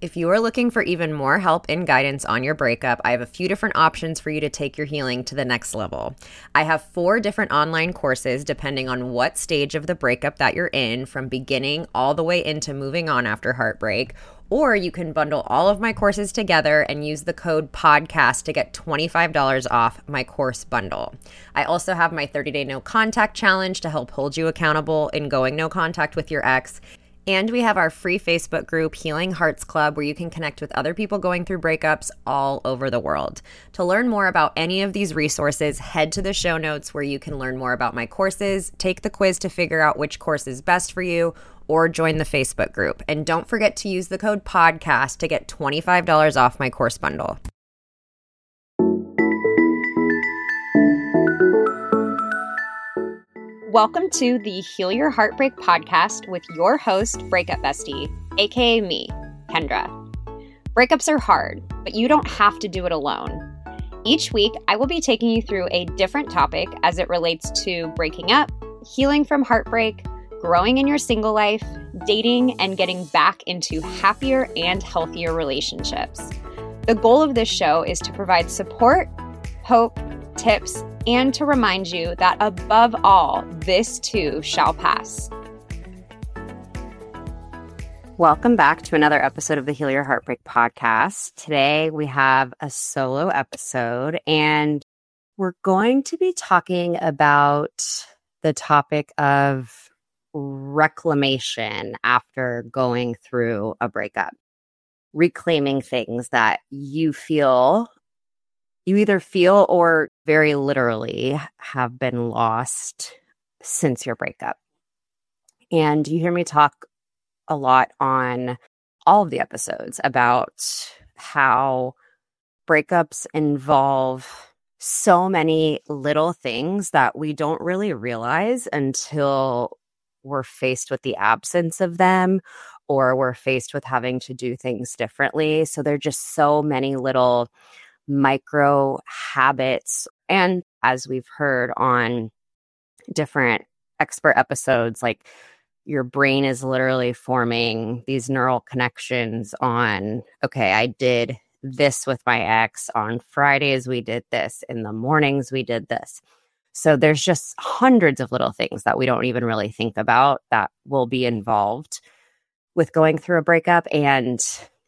If you are looking for even more help and guidance on your breakup, I have a few different options for you to take your healing to the next level. I have 4 different online courses depending on what stage of the breakup that you're in, from beginning all the way into moving on after heartbreak. Or you can bundle all of my courses together and use the code PODCAST to get $25 off my course bundle. I also have my 30-day no contact challenge to help hold you accountable in going no contact with your ex. And we have our free Facebook group, Healing Hearts Club, where you can connect with other people going through breakups all over the world. To learn more about any of these resources, head to the show notes where you can learn more about my courses, take the quiz to figure out which course is best for you, or join the Facebook group. And don't forget to use the code PODCAST to get $25 off my course bundle. Welcome to the Heal Your Heartbreak podcast with your host, Breakup Bestie, aka me, Kendra. Breakups are hard, but you don't have to do it alone. Each week, I will be taking you through a different topic as it relates to breaking up, healing from heartbreak, growing in your single life, dating, and getting back into happier and healthier relationships. The goal of this show is to provide support, hope, tips, and to remind you that above all, this too shall pass. Welcome back to another episode of the Heal Your Heartbreak podcast. Today we have a solo episode, and we're going to be talking about the topic of reclamation after going through a breakup. Reclaiming things that you either feel or very literally have been lost since your breakup. And you hear me talk a lot on all of the episodes about how breakups involve so many little things that we don't really realize until we're faced with the absence of them, or we're faced with having to do things differently. So there are just so many little micro habits. And as we've heard on different expert episodes, like your brain is literally forming these neural connections on, okay, I did this with my ex. On Fridays, we did this. In the mornings, we did this. So there's just hundreds of little things that we don't even really think about that will be involved with going through a breakup. And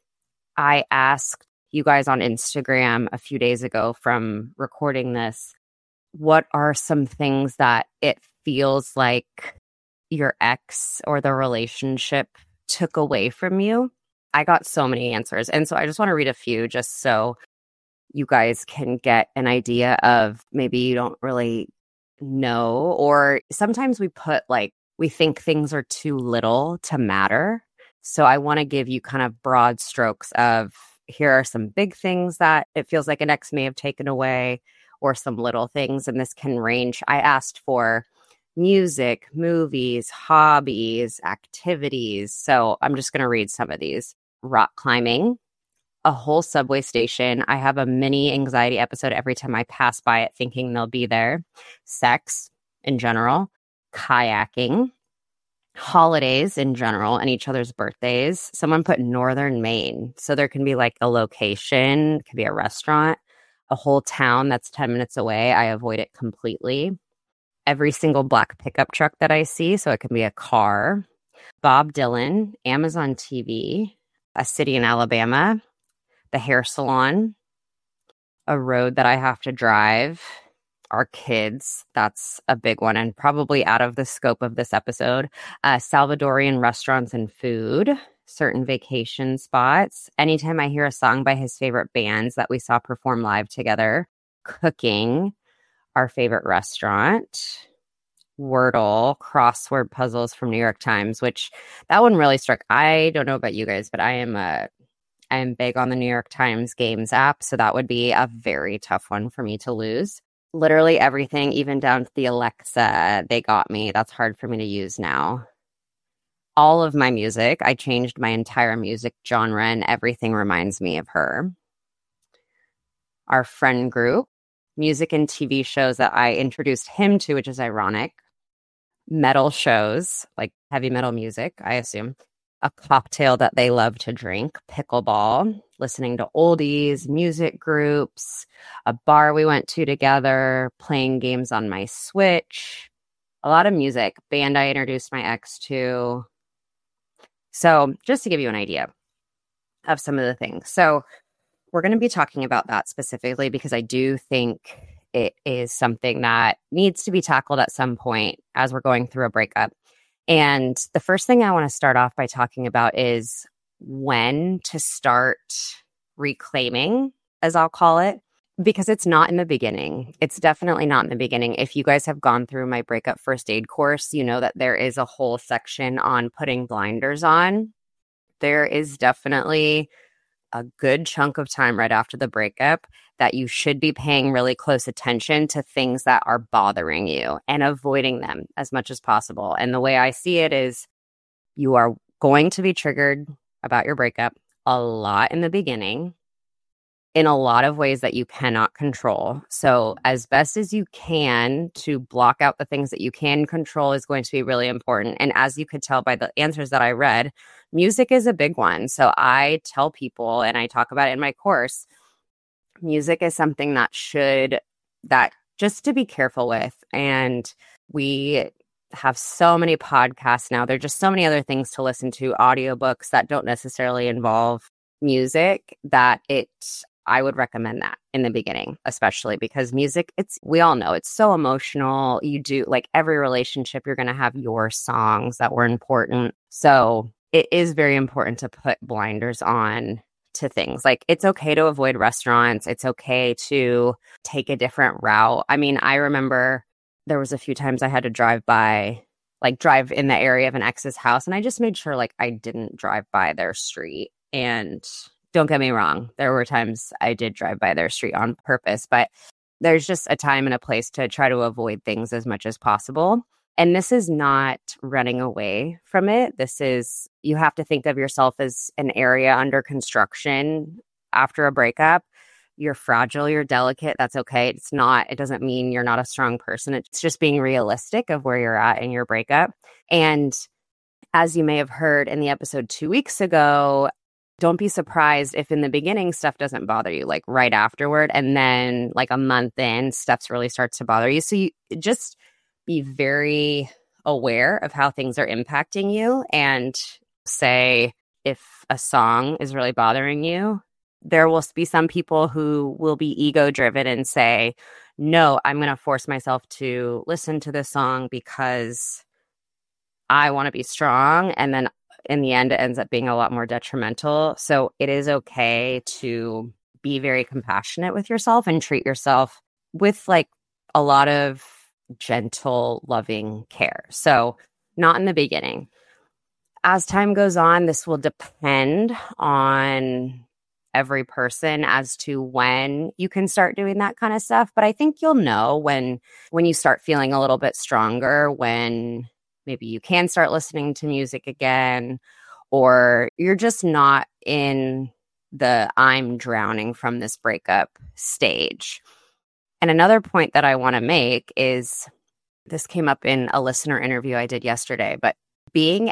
I asked you guys on Instagram a few days ago from recording this, what are some things that it feels like your ex or the relationship took away from you? I got so many answers. And so I just want to read a few just so you guys can get an idea of, maybe you don't really know, or sometimes we think things are too little to matter. So I want to give you kind of broad strokes of, here are some big things that it feels like an ex may have taken away, or some little things. And this can range. I asked for music, movies, hobbies, activities. So I'm just going to read some of these. Rock climbing, a whole subway station. I have a mini anxiety episode every time I pass by it thinking they'll be there. Sex in general, kayaking, holidays in general, and each other's birthdays. Someone put Northern Maine. So there can be like a location, it could be a restaurant, a whole town that's 10 minutes away. I avoid it completely. Every single black pickup truck that I see. So it can be a car. Bob Dylan, Amazon TV, a city in Alabama, the hair salon, a road that I have to drive, our kids. That's a big one and probably out of the scope of this episode. Salvadorian restaurants and food, certain vacation spots. Anytime I hear a song by his favorite bands that we saw perform live together, cooking, our favorite restaurant, Wordle, crossword puzzles from New York Times, which that one really struck. I don't know about you guys, but I am big on the New York Times Games app, so that would be a very tough one for me to lose. Literally everything, even down to the Alexa, they got me. That's hard for me to use now. All of my music, I changed my entire music genre, and everything reminds me of her. Our friend group, music and TV shows that I introduced him to, which is ironic. Metal shows, like heavy metal music, I assume. a cocktail that they love to drink, pickleball, listening to oldies, music groups, a bar we went to together, playing games on my Switch, a lot of music, band I introduced my ex to. So just to give you an idea of some of the things. So we're going to be talking about that specifically because I do think it is something that needs to be tackled at some point as we're going through a breakup. And the first thing I want to start off by talking about is when to start reclaiming, as I'll call it, because it's not in the beginning. It's definitely not in the beginning. If you guys have gone through my breakup first aid course, you know that there is a whole section on putting blinders on. There is definitely a good chunk of time right after the breakup that you should be paying really close attention to things that are bothering you and avoiding them as much as possible. And the way I see it is you are going to be triggered about your breakup a lot in the beginning in a lot of ways that you cannot control. So as best as you can to block out the things that you can control is going to be really important. And as you could tell by the answers that I read, music is a big one. So I tell people, and I talk about it in my course, music is something that just to be careful with. And we have so many podcasts now. There are just so many other things to listen to, audiobooks that don't necessarily involve music, that I would recommend that in the beginning, especially because music, we all know it's so emotional. You do, like every relationship, you're going to have your songs that were important. So it is very important to put blinders on to things. Like it's okay to avoid restaurants. It's okay to take a different route. I mean, I remember there was a few times I had to drive in the area of an ex's house. And I just made sure like I didn't drive by their street. And don't get me wrong, there were times I did drive by their street on purpose, but there's just a time and a place to try to avoid things as much as possible. And this is not running away from it. You have to think of yourself as an area under construction after a breakup. You're fragile, you're delicate. That's okay. It doesn't mean you're not a strong person. It's just being realistic of where you're at in your breakup. And as you may have heard in the episode 2 weeks ago, don't be surprised if in the beginning stuff doesn't bother you, like right afterward. And then like a month in, stuff really starts to bother you. So you just be very aware of how things are impacting you. And say if a song is really bothering you, there will be some people who will be ego driven and say, no, I'm going to force myself to listen to this song because I want to be strong. And then in the end, it ends up being a lot more detrimental. So it is okay to be very compassionate with yourself and treat yourself with like a lot of gentle, loving care. So not in the beginning. As time goes on, this will depend on every person as to when you can start doing that kind of stuff. But I think you'll know when you start feeling a little bit stronger, when maybe you can start listening to music again, or you're just not in the I'm drowning from this breakup stage. And another point that I want to make is, this came up in a listener interview I did yesterday, but being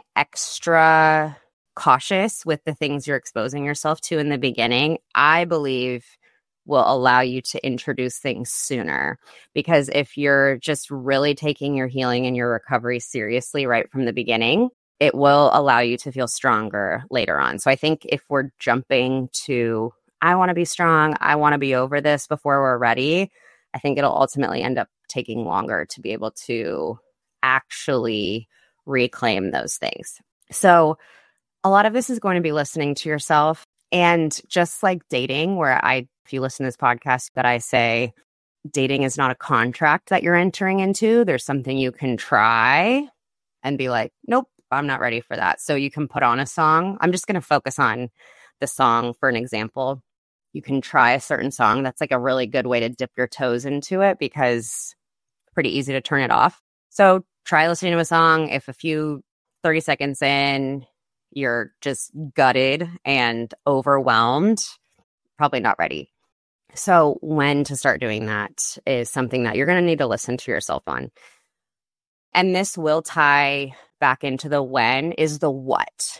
extra cautious with the things you're exposing yourself to in the beginning, I believe will allow you to introduce things sooner. Because if you're just really taking your healing and your recovery seriously right from the beginning, it will allow you to feel stronger later on. So I think if we're jumping to, I want to be strong, I want to be over this before we're ready, I think it'll ultimately end up taking longer to be able to actually reclaim those things. So a lot of this is going to be listening to yourself. And just like dating, if you listen to this podcast, that I say dating is not a contract that you're entering into. There's something you can try and be like, nope, I'm not ready for that. So you can put on a song. I'm just going to focus on the song for an example. You can try a certain song. That's like a really good way to dip your toes into it because it's pretty easy to turn it off. So try listening to a song. If a few 30 seconds in, you're just gutted and overwhelmed, probably not ready. So when to start doing that is something that you're going to need to listen to yourself on. And this will tie back into the when is the what.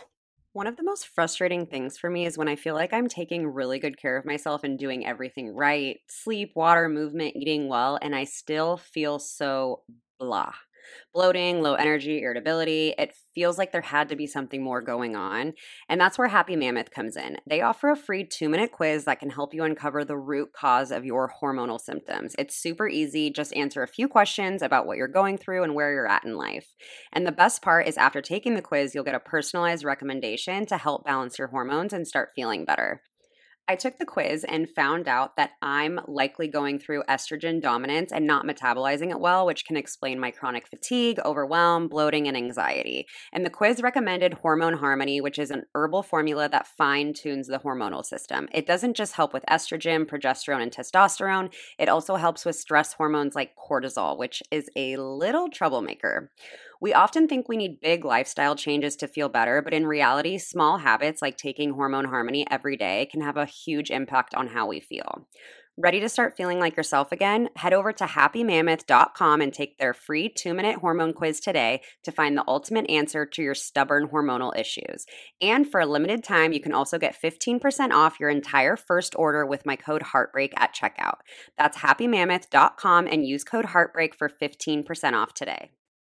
One of the most frustrating things for me is when I feel like I'm taking really good care of myself and doing everything right, sleep, water, movement, eating well, and I still feel so blah. Bloating, low energy, irritability. It feels like there had to be something more going on. And that's where Happy Mammoth comes in. They offer a free 2-minute quiz that can help you uncover the root cause of your hormonal symptoms. It's super easy. Just answer a few questions about what you're going through and where you're at in life. And the best part is after taking the quiz, you'll get a personalized recommendation to help balance your hormones and start feeling better. I took the quiz and found out that I'm likely going through estrogen dominance and not metabolizing it well, which can explain my chronic fatigue, overwhelm, bloating, and anxiety. And the quiz recommended Hormone Harmony, which is an herbal formula that fine tunes the hormonal system. It doesn't just help with estrogen, progesterone, and testosterone, it also helps with stress hormones like cortisol, which is a little troublemaker. We often think we need big lifestyle changes to feel better, but in reality, small habits like taking Hormone Harmony every day can have a huge impact on how we feel. Ready to start feeling like yourself again? Head over to happymammoth.com and take their free 2-minute hormone quiz today to find the ultimate answer to your stubborn hormonal issues. And for a limited time, you can also get 15% off your entire first order with my code Heartbreak at checkout. That's happymammoth.com and use code Heartbreak for 15% off today.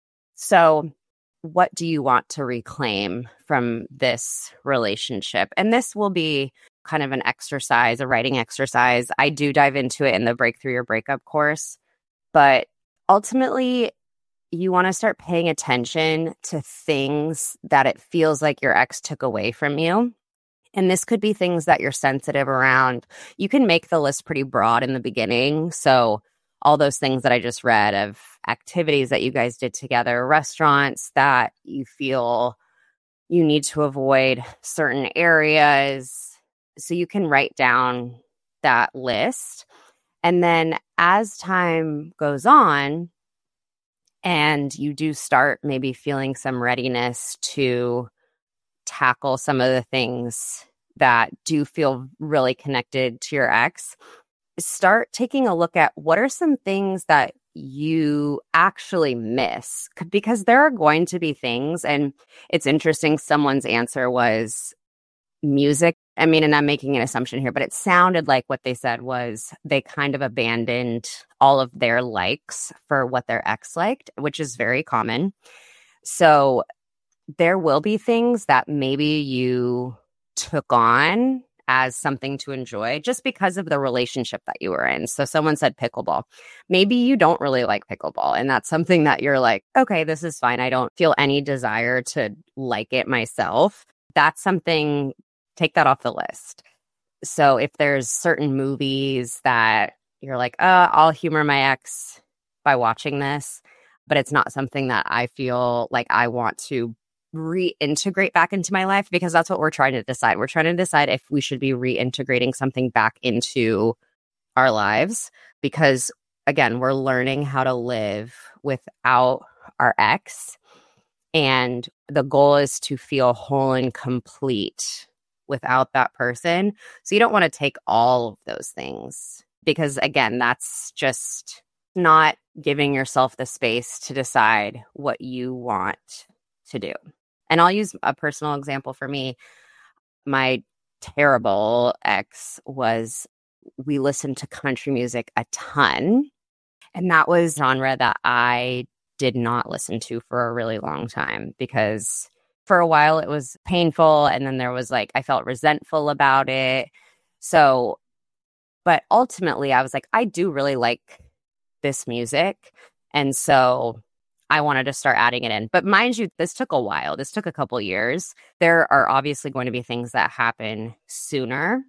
So, what do you want to reclaim from this relationship? And this will be kind of an exercise, a writing exercise. I do dive into it in the Breakthrough Your Breakup course. But ultimately, you want to start paying attention to things that it feels like your ex took away from you. And this could be things that you're sensitive around. You can make the list pretty broad in the beginning. So all those things that I just read of activities that you guys did together, restaurants that you feel you need to avoid certain areas. So you can write down that list. And then as time goes on and you do start maybe feeling some readiness to tackle some of the things that do feel really connected to your ex, start taking a look at what are some things that you actually miss, because there are going to be things. And it's interesting, someone's answer was music. I mean, and I'm making an assumption here, but it sounded like what they said was they kind of abandoned all of their likes for what their ex liked, which is very common. So there will be things that maybe you took on as something to enjoy just because of the relationship that you were in. So someone said pickleball. Maybe you don't really like pickleball, and that's something that you're like, okay, this is fine. I don't feel any desire to like it myself. That's something, take that off the list. So if there's certain movies that you're like, I'll humor my ex by watching this, but it's not something that I feel like I want to reintegrate back into my life, because that's what we're trying to decide. We're trying to decide if we should be reintegrating something back into our lives, because again, we're learning how to live without our ex. And the goal is to feel whole and complete without that person. So you don't want to take all of those things, because again, that's just not giving yourself the space to decide what you want to do. And I'll use a personal example for me. My terrible ex we listened to country music a ton. And that was a genre that I did not listen to for a really long time, because for a while it was painful. And then there was I felt resentful about it. So, but ultimately I was like, I do really like this music. And so I wanted to start adding it in. But mind you, this took a while. This took a couple years. There are obviously going to be things that happen sooner.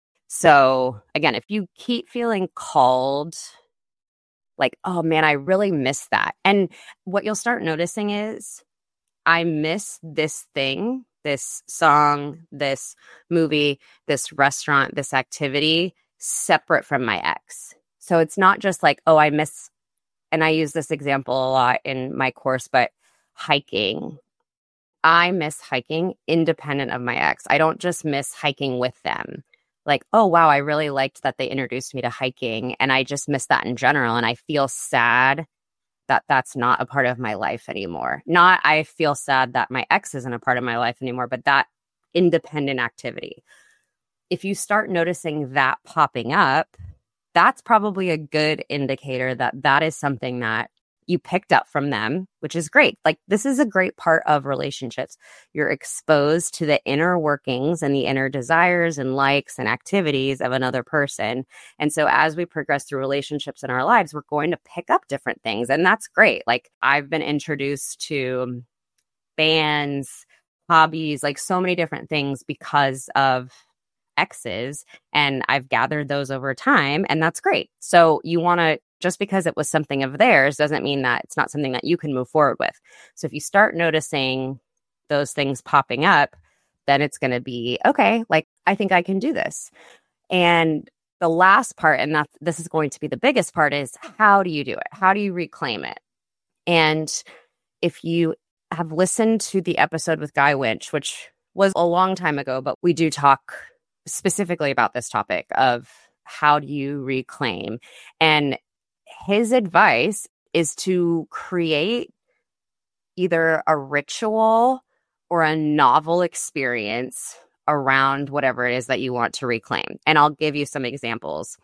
So again, if you keep feeling called, like, oh man, I really miss that. And what you'll start noticing is, I miss this thing, this song, this movie, this restaurant, this activity, separate from my ex. So it's not just like, oh, I miss, and I use this example a lot in my course, but hiking. I miss hiking independent of my ex. I don't just miss hiking with them. Like, oh, wow, I really liked that they introduced me to hiking, and I just miss that in general. And I feel sad that that's not a part of my life anymore. Not I feel sad that my ex isn't a part of my life anymore, but that independent activity. If you start noticing that popping up, that's probably a good indicator that that is something that you picked up from them, which is great. Like, this is a great part of relationships. You're exposed to the inner workings and the inner desires and likes and activities of another person. And so as we progress through relationships in our lives, we're going to pick up different things. And that's great. Like, I've been introduced to bands, hobbies, like so many different things because of exes, and I've gathered those over time, and that's great. So you want to, just because it was something of theirs doesn't mean that it's not something that you can move forward with. So if you start noticing those things popping up, then it's going to be, okay, like, I think I can do this. And the last part, and that this is going to be the biggest part, is how do you do it? How do you reclaim it? And if you have listened to the episode with Guy Winch, which was a long time ago, but we do talk specifically about this topic of how do you reclaim. And his advice is to create either a ritual or a novel experience around whatever it is that you want to reclaim. And I'll give you some examples.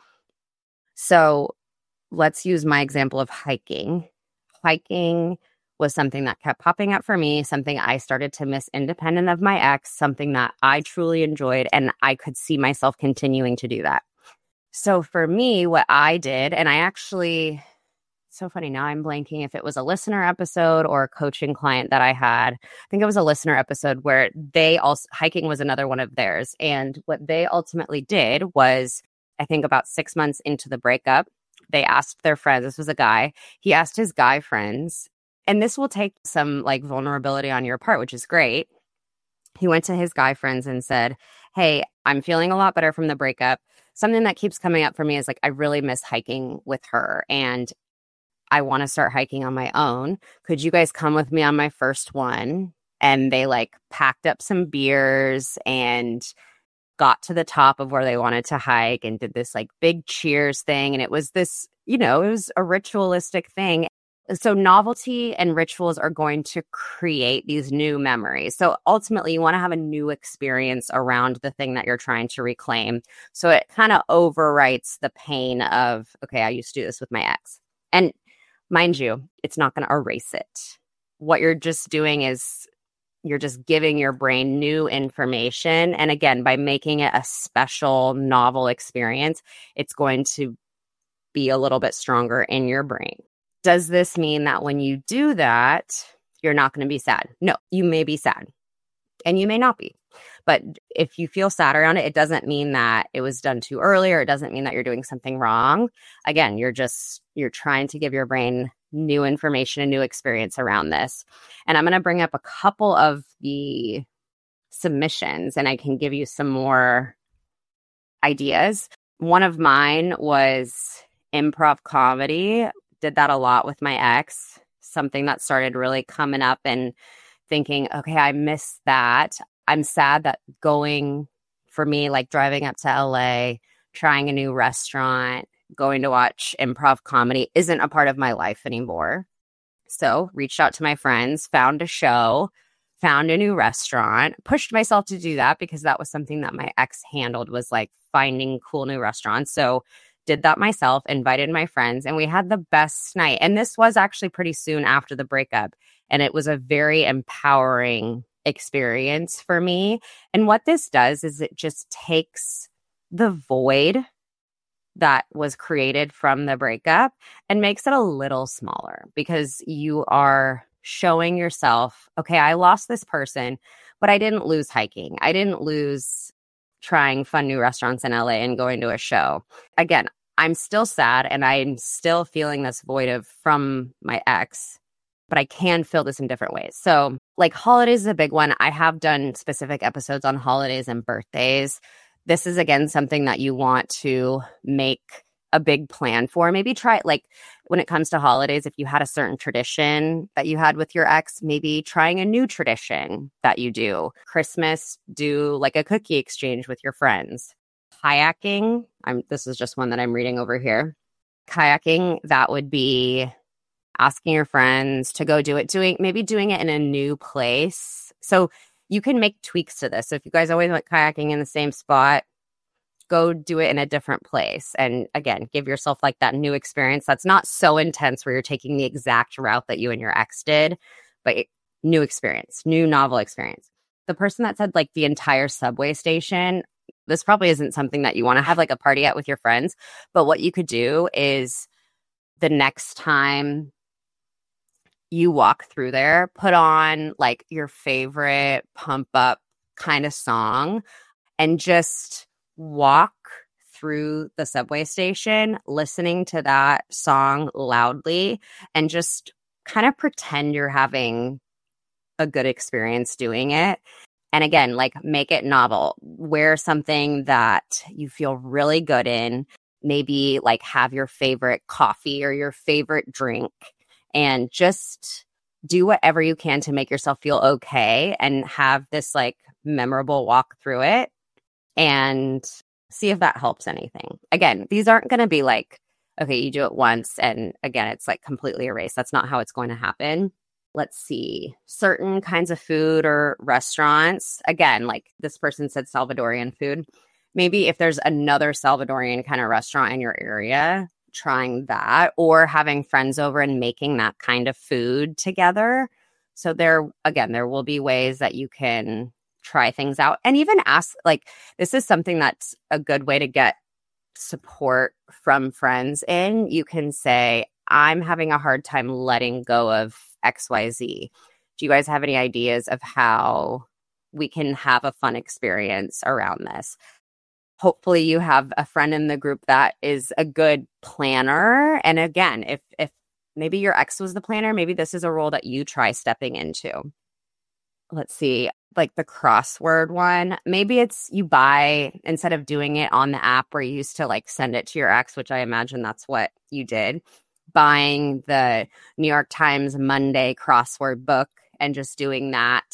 So let's use my example of hiking. Hiking was something that kept popping up for me, something I started to miss independent of my ex, something that I truly enjoyed, and I could see myself continuing to do that. So for me, what I did, and I actually, so funny, now I'm blanking if it was a listener episode or a coaching client that I had. I think it was a listener episode where they also, hiking was another one of theirs. And what they ultimately did was, I think about 6 months into the breakup, they asked their friends, this was a guy, he asked his guy friends, and this will take some like vulnerability on your part, which is great. He went to his guy friends and said, hey, I'm feeling a lot better from the breakup. Something that keeps coming up for me is like, I really miss hiking with her and I want to start hiking on my own. Could you guys come with me on my first one? And they like packed up some beers and got to the top of where they wanted to hike and did this like big cheers thing. And it was this, it was a ritualistic thing. So novelty and rituals are going to create these new memories. So ultimately, you want to have a new experience around the thing that you're trying to reclaim. So it kind of overwrites the pain of, okay, I used to do this with my ex. And mind you, it's not going to erase it. What you're just doing is you're just giving your brain new information. And again, by making it a special, novel experience, it's going to be a little bit stronger in your brain. Does this mean that when you do that, you're not going to be sad? No, you may be sad and you may not be. But if you feel sad around it, it doesn't mean that it was done too early, or it doesn't mean that you're doing something wrong. Again, you're trying to give your brain new information, a new experience around this. And I'm going to bring up a couple of the submissions and I can give you some more ideas. One of mine was improv comedy. Did that a lot with my ex, something that started really coming up and thinking, okay, I miss that. I'm sad that going for me, like driving up to LA, trying a new restaurant, going to watch improv comedy isn't a part of my life anymore. So reached out to my friends, found a show, found a new restaurant, pushed myself to do that because that was something that my ex handled, was like finding cool new restaurants. So did that myself, invited my friends, and we had the best night. And this was actually pretty soon after the breakup. And it was a very empowering experience for me. And what this does is it just takes the void that was created from the breakup and makes it a little smaller, because you are showing yourself, okay, I lost this person, but I didn't lose hiking. I didn't lose trying fun new restaurants in LA and going to a show. Again, I'm still sad and I'm still feeling this void from my ex, but I can feel this in different ways. So like holidays is a big one. I have done specific episodes on holidays and birthdays. This is, again, something that you want to make a big plan for. Maybe try it, like when it comes to holidays, if you had a certain tradition that you had with your ex, maybe trying a new tradition that you do. Christmas, do like a cookie exchange with your friends. Kayaking, this is just one that I'm reading over here. Kayaking, that would be asking your friends to go do it, doing it in a new place. So you can make tweaks to this. So if you guys always went kayaking in the same spot, go do it in a different place. And again, give yourself like that new experience that's not so intense where you're taking the exact route that you and your ex did, but new experience, new novel experience. The person that said like the entire subway station, this probably isn't something that you want to have like a party at with your friends. But what you could do is the next time you walk through there, put on like your favorite pump up kind of song and just walk through the subway station, listening to that song loudly and just kind of pretend you're having a good experience doing it. And again, like make it novel. Wear something that you feel really good in. Maybe like have your favorite coffee or your favorite drink and just do whatever you can to make yourself feel okay and have this like memorable walk through it and see if that helps anything. Again, these aren't going to be like, okay, you do it once and again, it's like completely erased. That's not how it's going to happen. Let's see, certain kinds of food or restaurants. Again, like this person said Salvadorian food. Maybe if there's another Salvadorian kind of restaurant in your area, trying that or having friends over and making that kind of food together. So there will be ways that you can try things out and even ask, like, this is something that's a good way to get support from friends in. You can say, I'm having a hard time letting go of XYZ. Do you guys have any ideas of how we can have a fun experience around this? Hopefully you have a friend in the group that is a good planner. And again, if maybe your ex was the planner, maybe this is a role that you try stepping into. Let's see, like the crossword one. Maybe it's you buy, instead of doing it on the app where you used to like send it to your ex, which I imagine that's what you did, buying the New York Times Monday crossword book and just doing that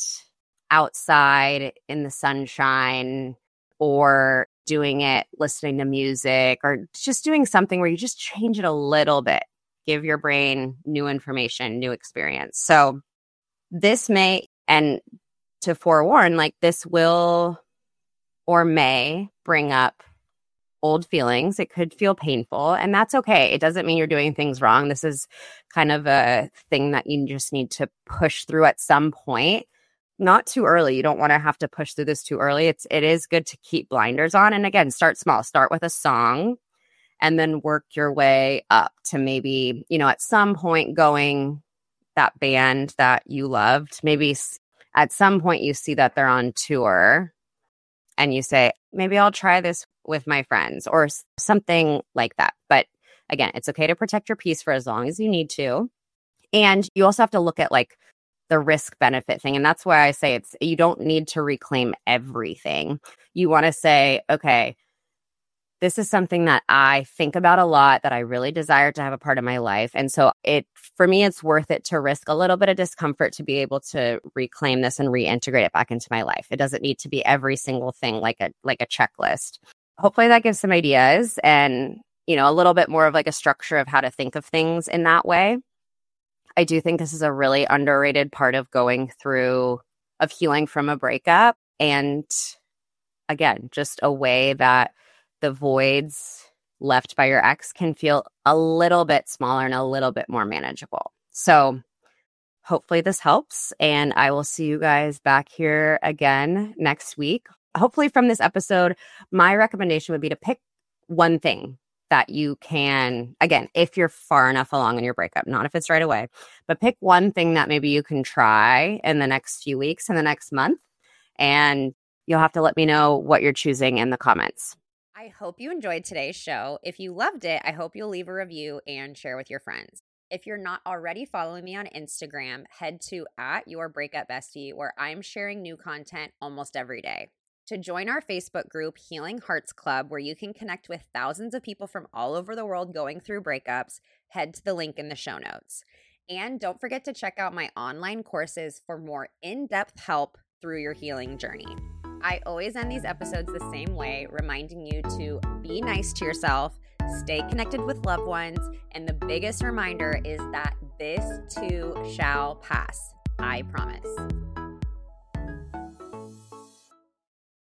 outside in the sunshine, or doing it listening to music, or just doing something where you just change it a little bit, give your brain new information, new experience. So this may, and to forewarn, like this will or may bring up old feelings. It could feel painful, and that's okay. It doesn't mean you're doing things wrong. This is kind of a thing that you just need to push through at some point. Not too early. You don't want to have to push through this too early. It is good to keep blinders on. And again, start small. Start with a song and then work your way up to maybe, at some point going that band that you loved. Maybe at some point you see that they're on tour and you say, maybe I'll try this with my friends or something like that. But again, it's okay to protect your peace for as long as you need to. And you also have to look at like the risk benefit thing. And that's why I say you don't need to reclaim everything. You want to say, okay, this is something that I think about a lot, that I really desire to have a part of my life. And so for me, it's worth it to risk a little bit of discomfort to be able to reclaim this and reintegrate it back into my life. It doesn't need to be every single thing like a checklist. Hopefully that gives some ideas and, a little bit more of like a structure of how to think of things in that way. I do think this is a really underrated part of healing from a breakup. And again, just a way that the voids left by your ex can feel a little bit smaller and a little bit more manageable. So hopefully this helps. And I will see you guys back here again next week. Hopefully from this episode, my recommendation would be to pick one thing that you can, again, if you're far enough along in your breakup, not if it's right away, but pick one thing that maybe you can try in the next few weeks, in the next month, and you'll have to let me know what you're choosing in the comments. I hope you enjoyed today's show. If you loved it, I hope you'll leave a review and share with your friends. If you're not already following me on Instagram, head to @YourBreakupBestie, where I'm sharing new content almost every day. To join our Facebook group, Healing Hearts Club, where you can connect with thousands of people from all over the world going through breakups, head to the link in the show notes. And don't forget to check out my online courses for more in-depth help through your healing journey. I always end these episodes the same way, reminding you to be nice to yourself, stay connected with loved ones, and the biggest reminder is that this too shall pass. I promise.